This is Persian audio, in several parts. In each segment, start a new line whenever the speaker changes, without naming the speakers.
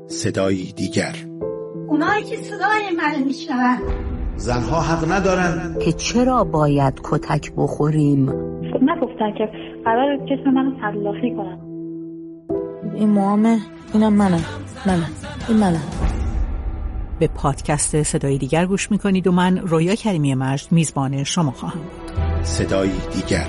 صدایی دیگر.
اونایی که صدای من میشنون
زنها حق ندارن
که چرا باید کتک بخوریم.
نگفتن که قرار جسم منو تلافی کنن.
این موامه، اینم منم. این منم.
به پادکست صدای دیگر گوش میکنید و من رویا کریمی مجد میزبان شما خواهم بود.
صدایی دیگر.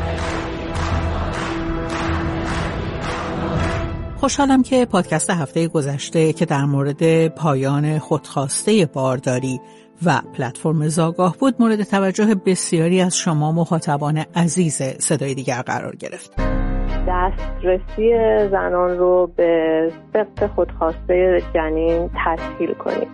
خوشحالم که پادکست هفته گذشته که در مورد پایان خودخواسته بارداری و پلتفرم زاگاه بود مورد توجه بسیاری از شما مخاطبان عزیز صدای دیگر قرار گرفت.
دسترسی زنان رو به ثبت خودخواسته جنین تسهیل کنیم.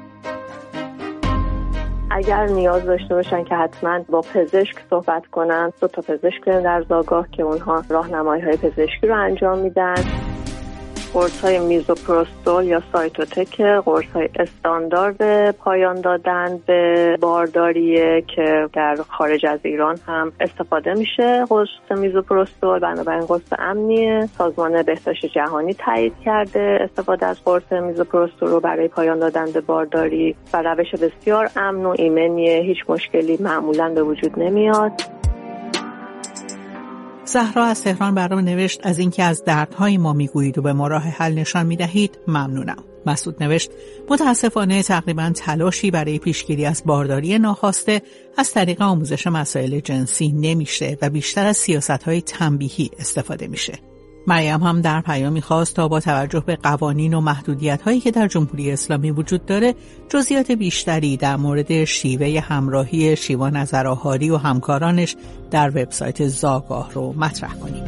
اگر نیاز داشته باشن که حتما با پزشک صحبت کنن، 2 تا پزشک در زاگاه که اونها راهنمایی‌های پزشکی رو انجام میدن. قرص‌های میزوپروستول یا سایتوتک، قرص‌های استاندارد پایان دادن به بارداریه که در خارج از ایران هم استفاده میشه. قرص میزوپروستول بنابراین قرص امنیه. سازمان بهداشت جهانی تایید کرده استفاده از قرص میزوپروستول رو برای پایان دادن به بارداری و روش بسیار امن و ایمنیه. هیچ مشکلی معمولاً به وجود نمیاد.
زهرا از تهران برام نوشت از اینکه از دردهای ما میگویید و به ما راه حل نشان میدهید ممنونم. مسعود نوشت متاسفانه تقریبا تلاشی برای پیشگیری از بارداری ناخواسته از طریق آموزش مسائل جنسی نمیشه و بیشتر از سیاست‌های تنبیهی استفاده میشه. مریم هم در پیامی خواست تا با توجه به قوانین و محدودیت‌هایی که در جمهوری اسلامی وجود داره جزئیات بیشتری در مورد شیوه همراهی شیوا نظرآهاری و همکارانش در وبسایت زاگاه رو مطرح کنیم.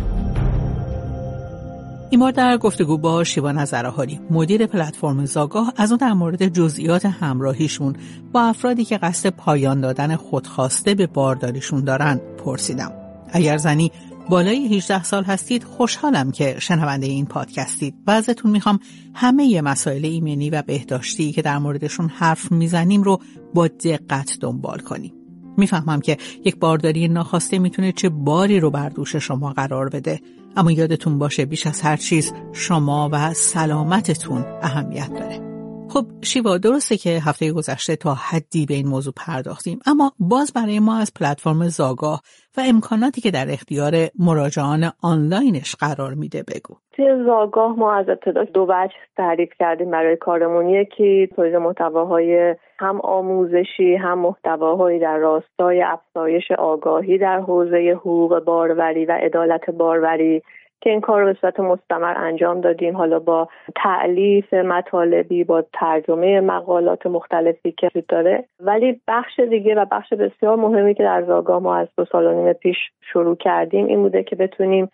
این بار در گفتگو با شیوا نظرآهاری مدیر پلتفرم زاگاه از اون در مورد جزئیات همراهیشون با افرادی که قصد پایان دادن خودخواسته به بارداریشون دارن پرسیدم. اگر زنی بالای 18 سال هستید خوشحالم که شنونده این پادکستید و ازتون میخوام همه مسائل ایمنی و بهداشتی که در موردشون حرف میزنیم رو با دقت دنبال کنیم. میفهمم که یک بارداری ناخواسته میتونه چه باری رو بر دوش شما قرار بده، اما یادتون باشه بیش از هر چیز شما و سلامتتون اهمیت داره. خب شیوا، درسته که هفته گذشته تا حدی به این موضوع پرداختیم، اما باز برای ما از پلتفرم زاگاه و امکاناتی که در اختیار مراجعان آنلاینش قرار میده بگو.
توی زاگاه ما از ابتدا 2 وجه تعریف کردیم برای کارمون. یکی تولید محتواهای هم آموزشی هم محتواهایی در راستای افزایش آگاهی در حوزه حقوق باروری و عدالت باروری که این کار رو به صورت مستمر انجام دادیم، حالا با تألیف مطالبی، با ترجمه مقالات مختلفی که وجود داره. ولی بخش دیگه و بخش بسیار مهمی که در زاگاه ما از 2 سال و نیم پیش شروع کردیم این بوده که بتونیم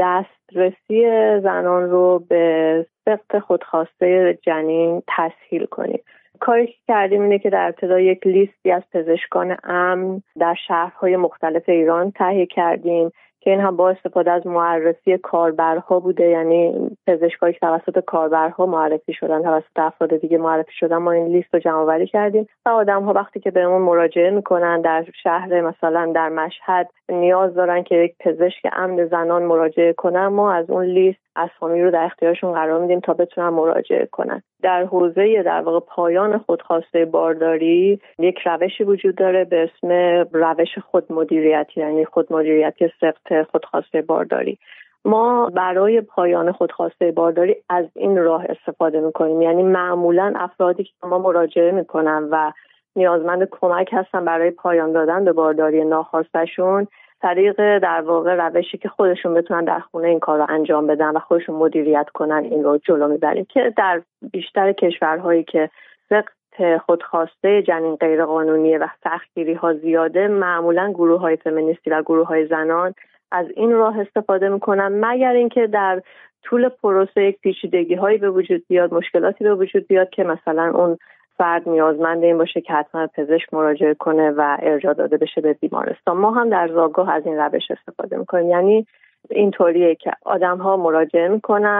دسترسی زنان رو به ثبت خودخواسته جنین تسهیل کنیم. کاری که کردیم اینه که در ابتدا یک لیستی از پزشکان امن در شهرهای مختلف ایران تهیه کردیم که این هم با استفاده از معرفی کاربرها بوده، یعنی پزشکایی که توسط کاربرها معرفی شدن، توسط افراد دیگه معرفی شدن. ما این لیست رو جمع‌آوری کردیم و آدم‌ها وقتی که بهمون مراجعه میکنن در شهر مثلا در مشهد نیاز دارن که یک پزشک امن زنان مراجعه کنن، ما از اون لیست اسامی رو در اختیارشون قرار میدیم تا بتونن مراجعه کنن. در حوزه در واقع پایان خودخواسته بارداری یک روشی وجود داره به اسم روش خودمدیریتی، یعنی خودمدیریتی ثبت خودخواسته بارداری. ما برای پایان خودخواسته بارداری از این راه استفاده میکنیم، یعنی معمولا افرادی که ما مراجعه میکنن و نیازمند کمک هستن برای پایان دادن به بارداری ناخواسته‌شون، طریق در واقع روشی که خودشون بتونن در خونه این کار رو انجام بدن و خودشون مدیریت کنن این رو جلو میبریم، که در بیشتر کشورهایی که ثبت خودخواسته جنین غیر قانونیه و سختگیری ها زیاده، معمولا گروه های فمینیستی و گروه های زنان از این راه استفاده میکنن، مگر اینکه در طول پروسه یک پیچیدگی هایی به وجود بیاد، مشکلاتی به وجود بیاد که مثلا اون فرد نیازمند این باشه که حتما پزشک مراجعه کنه و ارجاع داده بشه به بیمارستان. ما هم در زاگاه از این روش استفاده میکنیم، یعنی اینطوریه که آدم‌ها مراجعه میکنن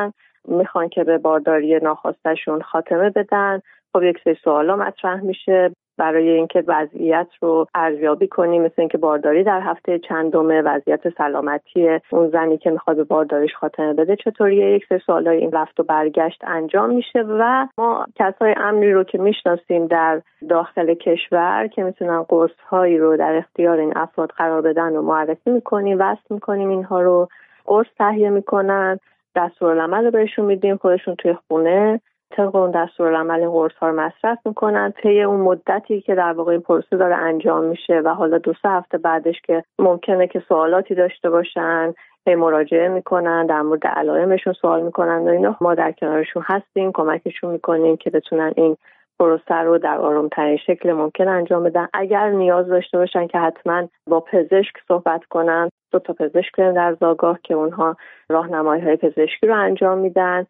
میخوان که به بارداری ناخواسته‌شون خاتمه بدن. خب یک سری سوالا مطرح میشه برای اینکه وضعیت رو ارزیابی کنیم، مثل اینکه بارداری در هفته چندمه، وضعیت سلامتی اون زنی که میخواد به بارداریش خاتمه بده چطوریه. یک سری سوالای این رفت و برگشت انجام میشه و ما کسای امنی رو که میشناسیم در داخل کشور که میتونن قرص‌هایی رو در اختیار این افراد قرار بدن و معرفی میکنیم، وصل میکنیم، اینها رو قرص تهیه میکنن، دستورالعمل رو بهشون میدیم، خودشون توی خونه طبق اون دستورالعمل این قرص‌ها رو مصرف میکنن. طی اون مدتی که در واقع این پروسه داره انجام میشه و حالا 2-3 هفته بعدش که ممکنه که سوالاتی داشته باشن، مراجعه میکنن، در مورد علائمشون سوال میکنن و اینا، ما در کنارشون هستیم، کمکشون میکنیم که بتونن این پروسه رو در آرام‌ترین شکل ممکن انجام بدن. اگر نیاز داشته باشن که حتما با پزشک صحبت کنن، 2 تا پزشک در زاگاه که اونها راهنمایی‌های پزشکی رو انجام میدن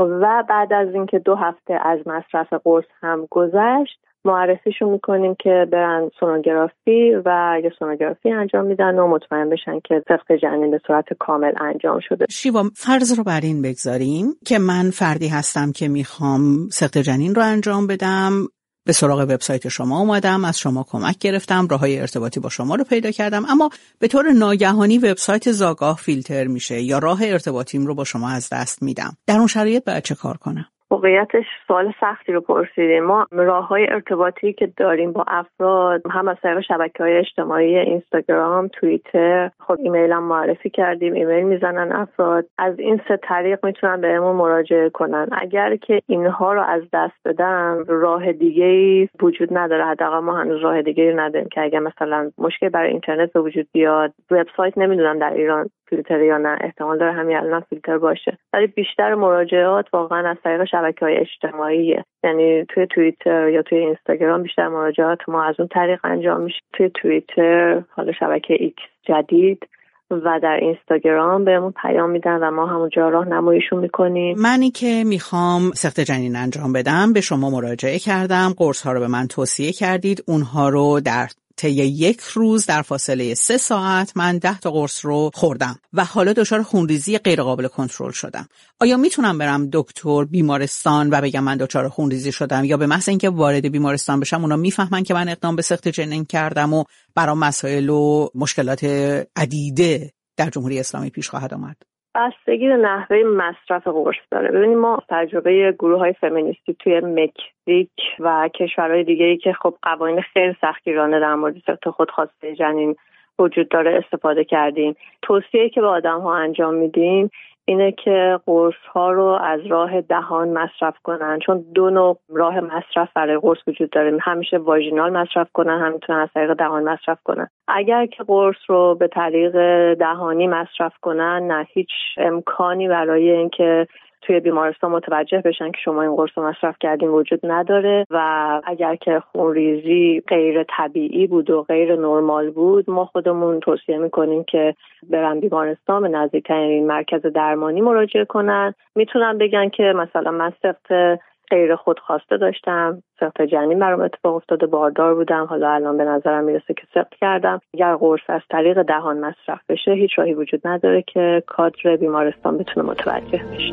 و بعد از اینکه 2 هفته از مصرف قرص هم گذشت معرفیشون میکنیم که برن سونوگرافی و یا سونوگرافی انجام میدن و مطمئن بشن که سقط جنین به صورت کامل انجام شده.
شیوا، فرض رو بر این بگذاریم که من فردی هستم که میخوام سقط جنین رو انجام بدم، به سراغ وبسایت شما اومدم، از شما کمک گرفتم، راههای ارتباطی با شما رو پیدا کردم، اما به طور ناگهانی وبسایت زاگاه فیلتر میشه یا راه ارتباطیم رو با شما از دست میدم. در اون شرایط باید چه کار کنم؟
واقعیتش سوال سختی رو پرسیدیم. ما راههای ارتباطی که داریم با افراد هم از طریق شبکه‌های اجتماعی، اینستاگرام، توییتر، خب ایمیل هم معرفی کردیم، ایمیل میزنن افراد، از این 3 طریق میتونن بهمون مراجعه کنن. اگر که اینها رو از دست بدن راه دیگه‌ای وجود نداره، حداقل ما هنوز راه دیگه‌ای نداریم که اگر مثلا مشکل برای اینترنت به وجود بیاد، وبسایت نمیدونم در ایران فیلتر یا نه، احتمال داره همین الان فیلتر باشه، ولی بیشتر مراجعات واقعا از طریق شبکه‌های اجتماعیه، یعنی توی توییتر یا توی اینستاگرام بیشتر مراجعات ما از اون طریق انجام میشه. توی توییتر حالا شبکه ایکس جدید و در اینستاگرام بهمون پیام میدن و ما همونجا راهنماییشون میکنیم.
منی که میخوام سقط جنین انجام بدم به شما مراجعه کردم، قرص ها رو به من توصیه کردید، اونها رو در طی 1 روز در فاصله 3 ساعت من 10 تا قرص رو خوردم و حالا دچار خونریزی غیر قابل کنترل شدم. آیا میتونم برم دکتر، بیمارستان و بگم من دچار خونریزی شدم، یا به محض اینکه وارد بیمارستان بشم اونا میفهمن که من اقدام به سقط جنین کردم و برام مسائل و مشکلات عدیده در جمهوری اسلامی پیش خواهد آمد؟
بستگی به نحوه مصرف قرص داره. ببینید ما تجربه گروه‌های فمینیستی توی مکزیک و کشورهای دیگه‌ای که خب قوانین خیلی سختگیرانه در مورد سقط خودخواسته جنین وجود داره استفاده کردیم. توصیه‌ای که به آدم‌ها انجام میدیم اینه که قرص‌ها رو از راه دهان مصرف کنن، چون 2 نوع راه مصرف برای قرص وجود داره، همیشه واژینال مصرف کنن، هم میتونن از طریق دهان مصرف کنن. اگر که قرص رو به طریق دهانی مصرف کنن، نه هیچ امکانی برای اینکه توی بیمارستان متوجه بشن که شما این قرص رو مصرف کردین وجود نداره و اگر که خونریزی غیر طبیعی بود و غیر نرمال بود، ما خودمون توصیه میکنیم که برن بیمارستان، به نزدیکترین مرکز درمانی مراجعه کنن. میتونن بگن که مثلا من سقط غیر خودخواسته داشتم، سقط جنین برام اتفاق افتاده، باردار بودم، حالا الان به نظرم میرسه که سقط کردم. اگر قرص از طریق دهان مصرف بشه هیچ راهی وجود نداره که کادر بیمارستان بتونه متوجه بشه.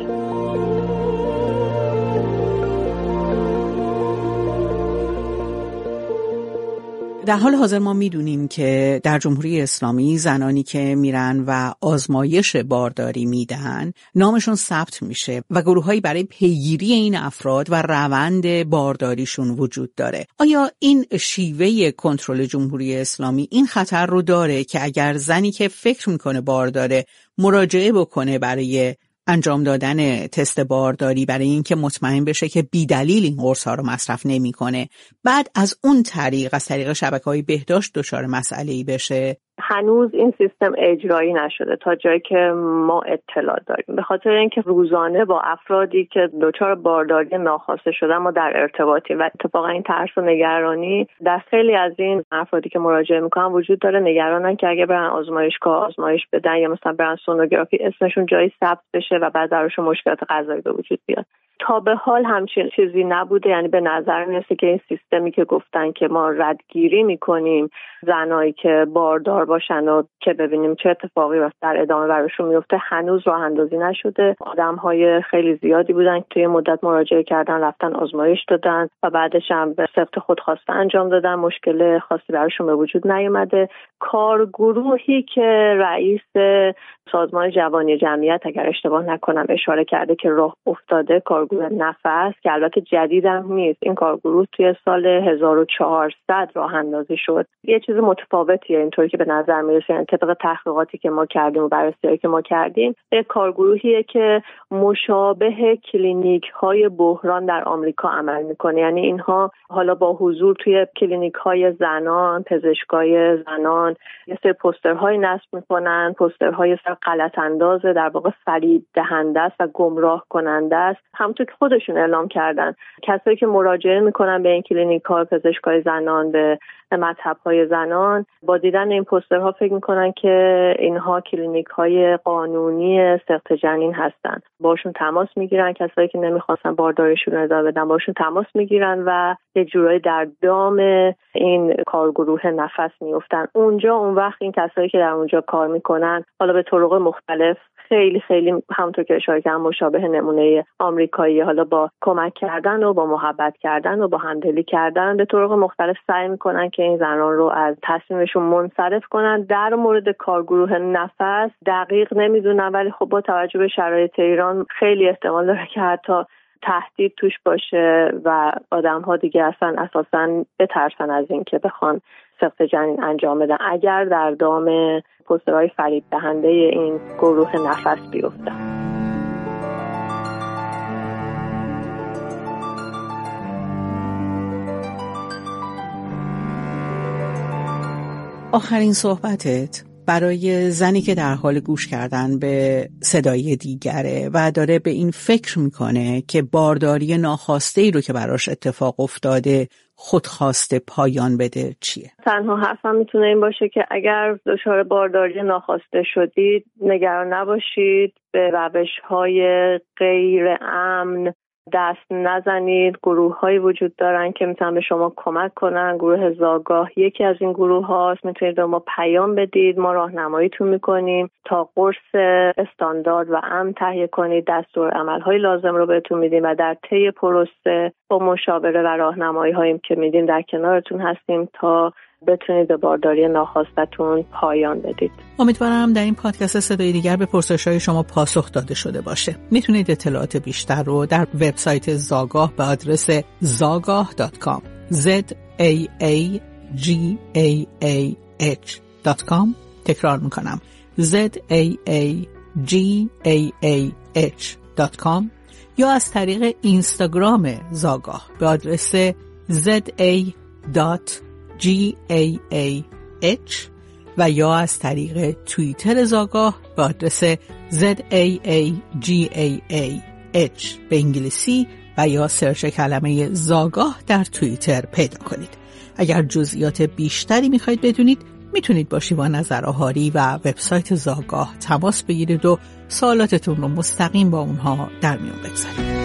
در حال حاضر ما میدونیم که در جمهوری اسلامی زنانی که میرن و آزمایش بارداری میدن نامشون ثبت میشه و گروهایی برای پیگیری این افراد و روند بارداریشون وجود داره. آیا این شیوه کنترل جمهوری اسلامی این خطر رو داره که اگر زنی که فکر میکنه بارداره مراجعه بکنه برای انجام دادن تست بارداری، برای اینکه مطمئن بشه که بی‌دلیل این قرص‌ها رو مصرف نمی‌کنه، بعد از اون طریق از طریق شبکه‌های بهداشت دچار مسئله‌ای بشه؟
هنوز این سیستم اجرایی نشده تا جایی که ما اطلاع داریم، به خاطر اینکه روزانه با افرادی که دچار بارداری ناخواسته شدن ما در ارتباطیم و اتفاقا این ترس و نگرانی در خیلی از این افرادی که مراجعه میکنن وجود داره. نگرانن که اگه برن آزمایشگاه آزمایش بدن یا مثلا برن سونوگرافی اسمشون جایی ثبت بشه و بعد درشون مشکلات قضایی به وجود بیاد. تا به حال همچین چیزی نبوده. یعنی به نظر میرسه که این سیستمی که گفتن که ما ردگیری میکنیم زنایی که باردار باشن و که ببینیم چه اتفاقی در ادامه براشون میفته هنوز راه اندازی نشده. آدم‌های خیلی زیادی بودن که توی مدت مراجعه کردن، رفتن آزمایش دادن و بعدش هم به صفت خودخواسته انجام دادن، مشکل خاصی براشون به وجود نیومده. کارگروهی که رئیس سازمان جوانی جمعیت اگر اشتباه نکنم اشاره کرده که راه افتاده، کارگروه نفس که البته جدیدم نیست، این کارگروه توی سال 1400 راه اندازی شد. یه چیز متفاوتیه اینطوری که به نظر میرسه. یعنی طبق تحقیقاتی که ما کردیم و بررسی‌هایی که ما کردیم، یک کارگروهیه که مشابه کلینیک‌های بحران در آمریکا عمل میکنه. یعنی اینها حالا با حضور توی کلینیک‌های زنان، پزشکای زنان یه سری پوسترهای نصب میکنن، پوسترهای غلط اندازه، در واقع فریب دهنده است و گمراه کننده است. همونطور که خودشون اعلام کردن، کسایی که مراجعه میکنن به این کلینیک‌ها، پزشکای زنان، به مذهب‌های زنان، با دیدن این پوسترها فکر میکنن که اینها کلینیک‌های قانونی سقط جنین هستن. باشون تماس میگیرن، کسایی که نمیخواستن بارداریشون رو ادامه بدن باشون تماس میگیرن و یه جورایی در دام این کارگروه نفس میافتن. اون وقت این کسایی که در اونجا کار میکنن حالا به طرق مختلف، خیلی همونطور که اشاره کردم مشابه نمونه آمریکایی، حالا با کمک کردن و با محبت کردن و با همدلی کردن به طرق مختلف سعی میکنن که این زنان رو از تصمیمشون منصرف کنن. در مورد کارگروه نفس دقیق نمیدونم، ولی خب با توجه به شرایط ایران خیلی احتمال داره که حتی تهدید توش باشه و آدم‌ها دیگه اساساً بترسن از این که بخوان سقط جنین انجام بدن اگر در دام پوسترهای فریب دهنده این گروه نفس بیفتن.
آخرین صحبتت برای زنی که در حال گوش کردن به صدای دیگره و داره به این فکر میکنه که بارداری ناخواسته‌ای رو که براش اتفاق افتاده خودخواسته پایان بده چیه؟
تنها حرفم میتونه این باشه که اگر دچار بارداری ناخواسته شدید نگران نباشید، به روش‌های غیر امن دست نزنید. گروه‌هایی وجود دارن که میتونن به شما کمک کنن. گروه زاگاه یکی از این گروه هاست. میتونید به ما پیام بدید، ما راهنماییتون میکنیم تا قرص استاندارد و امن تهیه کنید. دستور عمل‌های لازم رو بهتون میدیم و در طی پروسه با مشاوره و راهنمایی هایی که میدیم در کنارتون هستیم تا بتونید به بارداری ناخواستتون پایان بدید.
امیدوارم در این پادکست صدای دیگر به پرسش‌های شما پاسخ داده شده باشه. میتونید اطلاعات بیشتر رو در وبسایت زاگاه به آدرس zagah.com zagah.com تکرار میکنم zagah.com یا از طریق اینستاگرام زاگاه به آدرس za.gah و یا از طریق توییتر زاگاه به آدرس ZAAGAH به انگلیسی و یا سرچ کلمه زاگاه در توییتر پیدا کنید. اگر جزئیات بیشتری میخواید بدونید میتونید با شیوا نظرآهاری و وبسایت زاگاه تماس بگیرید و سوالاتتون رو مستقیم با اونها در میون بگذارید.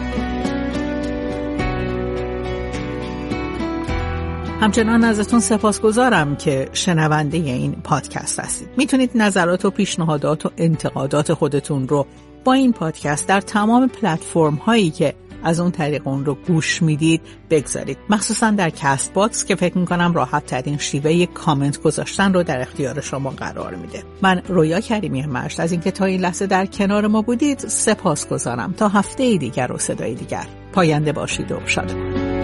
همچنان ازتون سپاسگزارم که شنونده این پادکست هستید. میتونید نظرات و پیشنهادات و انتقادات خودتون رو با این پادکست در تمام پلتفرم هایی که از اون طریق اون رو گوش میدید بگذارید، مخصوصا در کست باکس که فکر میکنم راحت ترین شیوه کامنت گذاشتن رو در اختیار شما قرار میده. من رویا کریمی مشت از اینکه تا این لحظه در کنار ما بودید سپاسگزارم. تا هفته دیگر و صدای دیگر، پاینده باشید و شاد.